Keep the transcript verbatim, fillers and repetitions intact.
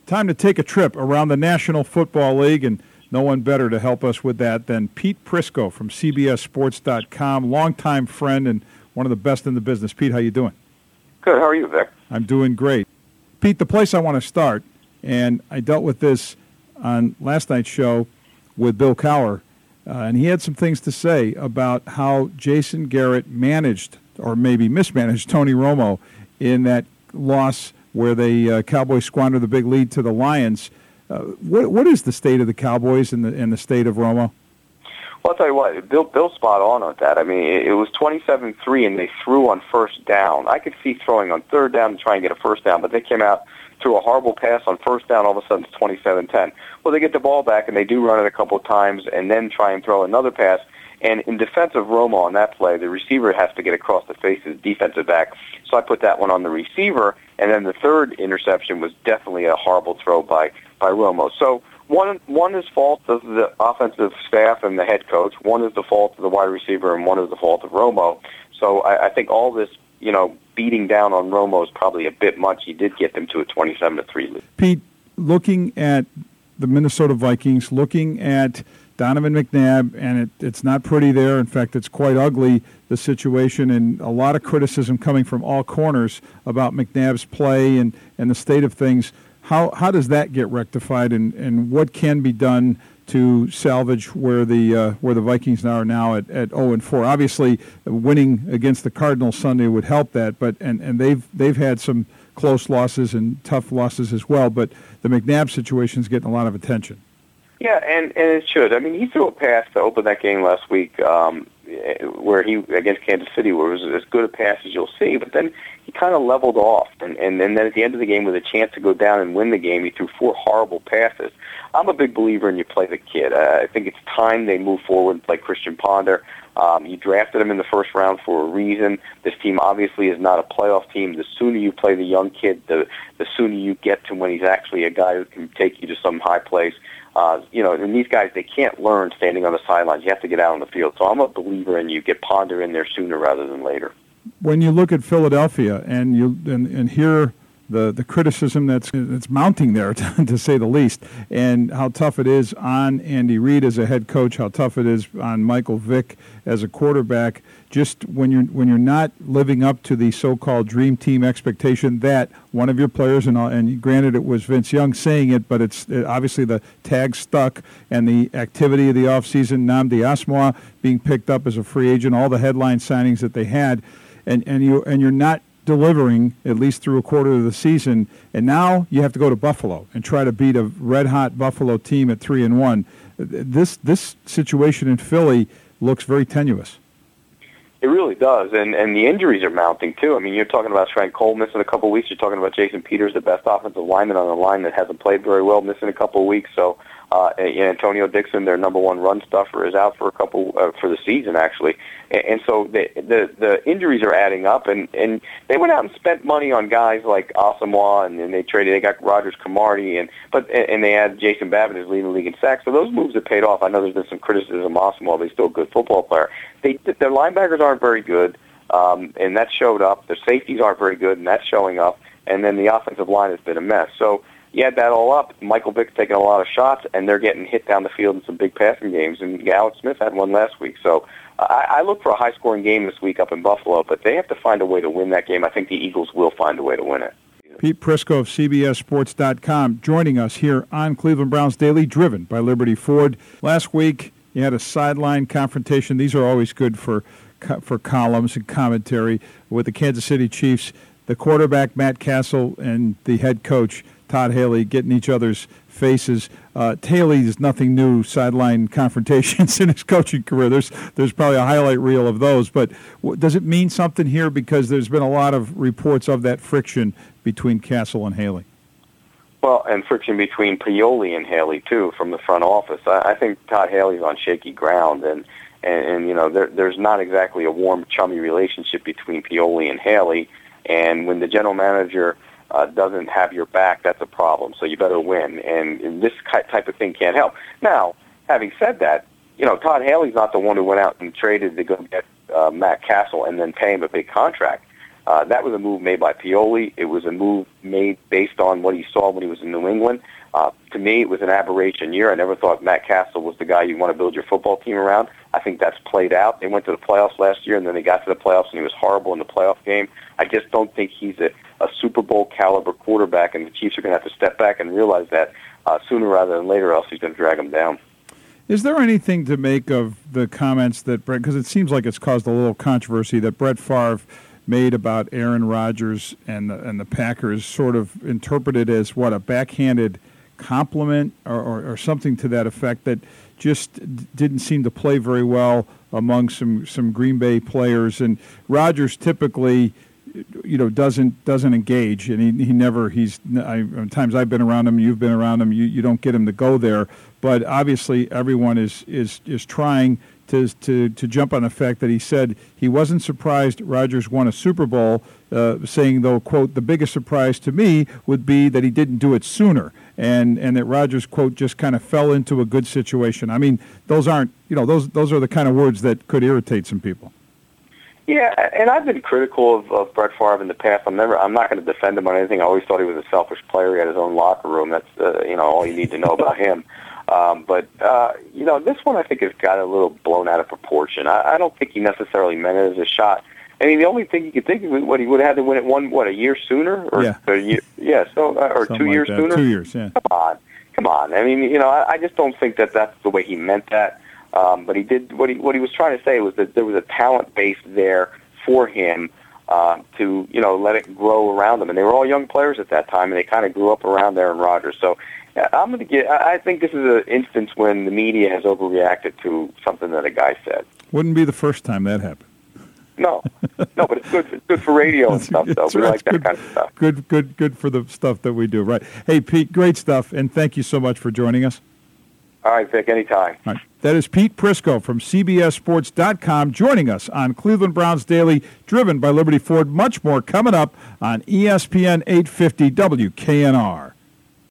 time to take a trip around the National Football League, and no one better to help us with that than Pete Prisco from C B S Sports dot com, longtime friend and one of the best in the business. Pete, how you doing? Good. How are you, Vic? I'm doing great. Pete, the place I want to start, and I dealt with this on last night's show with Bill Cowher, uh, and he had some things to say about how Jason Garrett managed, or maybe mismanaged, Tony Romo in that loss where the uh, Cowboys squandered the big lead to the Lions. Uh, what what is the state of the Cowboys and the and the state of Romo? Well, I'll tell you what, Bill Bill's spot on with that. I mean, it was twenty-seven three, and they threw on first down. I could see throwing on third down and try and get a first down, but they came out, threw a horrible pass on first down, all of a sudden it's twenty-seven ten. Well, they get the ball back, and they do run it a couple of times, and then try and throw another pass. And in defense of Romo on that play, the receiver has to get across the face of the defensive back. So I put that one on the receiver, and then the third interception was definitely a horrible throw by, by Romo. So one one is fault of the offensive staff and the head coach, one is the fault of the wide receiver, and one is the fault of Romo. So I, I think all this, you know, beating down on Romo is probably a bit much. He did get them to a twenty-seven to three lead. Pete, looking at the Minnesota Vikings, looking at Donovan McNabb, and it, it's not pretty there. In fact, it's quite ugly, the situation, and a lot of criticism coming from all corners about McNabb's play and, and the state of things. How how does that get rectified, and, and what can be done to salvage where the uh, where the Vikings are now at, at oh and four? Obviously, winning against the Cardinals Sunday would help that, but and, and they've they've had some close losses and tough losses as well, but the McNabb situation is getting a lot of attention. Yeah, and, and it should. I mean, he threw a pass to open that game last week um, where he, against Kansas City, where it was as good a pass as you'll see, but then he kind of leveled off. And, and, and then at the end of the game, with a chance to go down and win the game, he threw four horrible passes. I'm a big believer in you play the kid. Uh, I think it's time they move forward like Christian Ponder. Um, you drafted him in the first round for a reason. This team obviously is not a playoff team. The sooner you play the young kid, the, the sooner you get to when he's actually a guy who can take you to some high place. Uh, you know, and these guys, they can't learn standing on the sidelines. You have to get out on the field. So I'm a believer in you get Ponder in there sooner rather than later. When you look at Philadelphia and you and, and hear the, the criticism that's that's mounting there, to, to say the least, and how tough it is on Andy Reid as a head coach, how tough it is on Michael Vick as a quarterback, just when you're when you're not living up to the so-called dream team expectation that one of your players, and and granted it was Vince Young saying it, but it's it, obviously the tag stuck, and the activity of the offseason, Nnamdi Asomugha being picked up as a free agent, all the headline signings that they had, and, and you and you're not delivering at least through a quarter of the season, and now you have to go to Buffalo and try to beat a red-hot Buffalo team at three and one. This this situation in Philly looks very tenuous. It really does, and and the injuries are mounting too. I mean, you're talking about Frank Cole missing a couple of weeks. You're talking about Jason Peters, the best offensive lineman on the line that hasn't played very well, missing a couple of weeks. So uh, Antonio Dixon, their number one run stuffer, is out for a couple uh, for the season actually. And, and so the, the the injuries are adding up, and, and they went out and spent money on guys like Asomugha, and, and they traded. They got Rogers Cromartie, and but and they had Jason Babbitt as leading the league in sacks. So those moves have paid off. I know there's been some criticism of Asomugha, but he's still a good football player. They, their linebackers aren't very good, um, and that showed up. Their safeties aren't very good, and that's showing up. And then the offensive line has been a mess. So you add that all up, Michael Vick's taking a lot of shots, and they're getting hit down the field in some big passing games. And Alex Smith had one last week. So uh, I, I look for a high-scoring game this week up in Buffalo, but they have to find a way to win that game. I think the Eagles will find a way to win it. Pete Prisco of C B S Sports dot com joining us here on Cleveland Browns Daily, driven by Liberty Ford. Last week, you had a sideline confrontation. These are always good for for columns and commentary with the Kansas City Chiefs. The quarterback, Matt Castle, and the head coach, Todd Haley, getting each other's faces. Uh, Haley is nothing new, sideline confrontations in his coaching career. There's there's probably a highlight reel of those. But w- does it mean something here? Because there's been a lot of reports of that friction between Castle and Haley. Well, and friction between Pioli and Haley, too, from the front office. I, I think Todd Haley's on shaky ground, and, and, and you know, there, there's not exactly a warm, chummy relationship between Pioli and Haley, and when the general manager uh, doesn't have your back, that's a problem, so you better win, and, and this type of thing can't help. Now, having said that, you know, Todd Haley's not the one who went out and traded to go get uh, Matt Castle and then pay him a big contract. Uh, that was a move made by Pioli. It was a move made based on what he saw when he was in New England. Uh, to me, it was an aberration year. I never thought Matt Castle was the guy you want to build your football team around. I think that's played out. They went to the playoffs last year, and then they got to the playoffs, and he was horrible in the playoff game. I just don't think he's a, a Super Bowl caliber quarterback, and the Chiefs are going to have to step back and realize that uh, sooner rather than later, else he's going to drag them down. Is there anything to make of the comments that Brett, because it seems like it's caused a little controversy, that Brett Favre made about Aaron Rodgers and the, and the Packers, sort of interpreted as, what, a backhanded compliment or, or, or something to that effect, that just didn't seem to play very well among some, some Green Bay players. And Rodgers typically, you know, doesn't doesn't engage, and he he never he's I, times I've been around him, you've been around him, you, you don't get him to go there. But obviously, everyone is is is trying to to to jump on the fact that he said he wasn't surprised Rodgers won a Super Bowl, uh, saying though, quote, the biggest surprise to me would be that he didn't do it sooner, and and that Rodgers, quote, just kind of fell into a good situation. I mean, those aren't, you know, those those are the kind of words that could irritate some people. Yeah, and I've been critical of, of Brett Favre in the past. I'm never, I'm not going to defend him on anything. I always thought he was a selfish player. He had his own locker room. That's uh, you know all you need to know about him. Um, but uh, you know, this one I think has got a little blown out of proportion. I, I don't think he necessarily meant it as a shot. I mean, the only thing you could think of, what he would have had to win it one, what, a year sooner, or yeah, a year, yeah, so uh, or Something two like years that. sooner. Two years, yeah. Come on, come on. I mean, you know, I, I just don't think that that's the way he meant that. Um, but he did what he what he was trying to say was that there was a talent base there for him uh, to, you know, let it grow around them. And they were all young players at that time, and they kind of grew up around Aaron Rodgers. So uh, I'm going to get. I think this is an instance when the media has overreacted to something that a guy said. Wouldn't be the first time that happened. No, no, but it's good. It's good for radio and stuff. So we right. like that good, kind of stuff. Good, good, good for the stuff that we do. Right. Hey, Pete, great stuff, and thank you so much for joining us. All right, Vic, anytime. All right. That is Pete Prisco from C B S Sports dot com joining us on Cleveland Browns Daily, driven by Liberty Ford. Much more coming up on E S P N eight fifty W K N R.